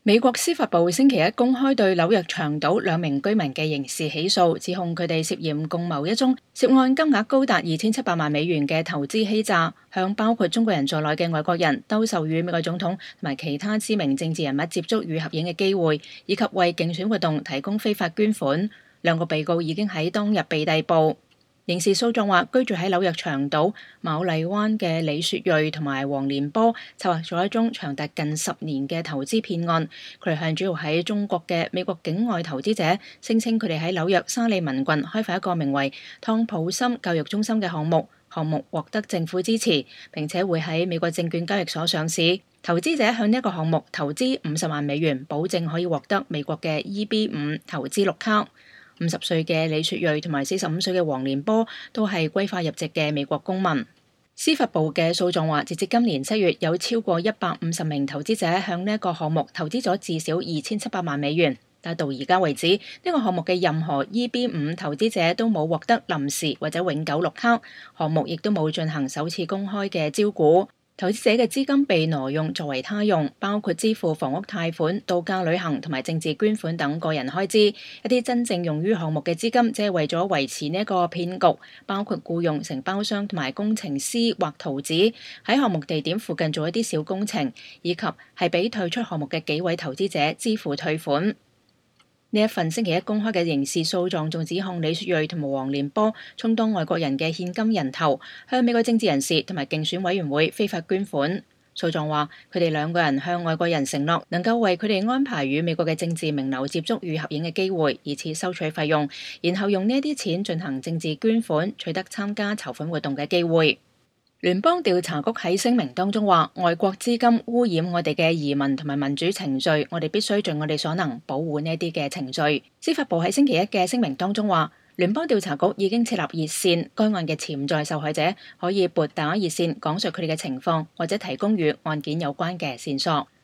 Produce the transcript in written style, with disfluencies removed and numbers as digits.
美國司法部星期一公開對紐約長島2名居民嘅刑事起訴，指控佢哋涉嫌共謀一宗涉案金額高達2700萬美元嘅投資欺詐，向包括中國人在內嘅外國人兜售與美國總統同埋其他知名政治人物接觸與合影嘅機會，以及為競選活動提供非法捐款。2個被告已經喺當日被逮捕。刑事訴狀話，居住喺紐約長島牡麗灣嘅李雪芮同埋黃連波策劃咗一宗長達近10年嘅投資騙案。佢哋向主要喺中國嘅美國境外投資者聲稱，佢哋喺紐約沙利文郡開發一個名為湯普森教育中心嘅項目，項目獲得政府支持，並且會喺美國證券交易所上市。投資者向呢一個項目投資50萬美元，保證可以獲得美國嘅 EB5 投資綠卡。50歲嘅李雪芮同埋45歲嘅黃連波都係歸化入籍嘅美國公民。司法部嘅訴狀話，截至今年7月，有超過150名投資者向呢一個項目投資咗至少2700萬美元，但到而家為止，呢個項目嘅任何 EB5 投資者都冇獲得臨時或者永久綠卡，項目亦都冇進行首次公開嘅招股。投資者嘅資金被挪用作為他用，包括支付房屋貸款、度假旅行同埋政治捐款等個人開支。一啲真正用於項目嘅資金，只係為咗維持呢一個騙局，包括僱用承包商同埋工程師或圖紙喺項目地點附近做一啲小工程，以及係俾退出項目嘅幾位投資者支付退款。呢一份星期一公開嘅刑事訴狀仲指控李雪芮同埋黃連波充當外國人嘅獻金人頭，向美國政治人士同埋競選委員會非法捐款。訴狀話，佢哋2個人向外國人承諾能夠為佢哋安排與美國嘅政治名流接觸與合影嘅機會，以此收取費用，然後用呢一啲錢進行政治捐款，取得參加籌款活動嘅機會。聯邦調查局喺聲明當中話，外國資金污染我哋嘅移民同埋民主程序，我哋必須盡我哋所能保護呢啲嘅程序。司法部喺星期一嘅聲明當中話，聯邦調查局已經設立熱線，該案嘅潛在受害者可以撥打熱線講述佢哋嘅情況，或者提供與案件有關嘅線索。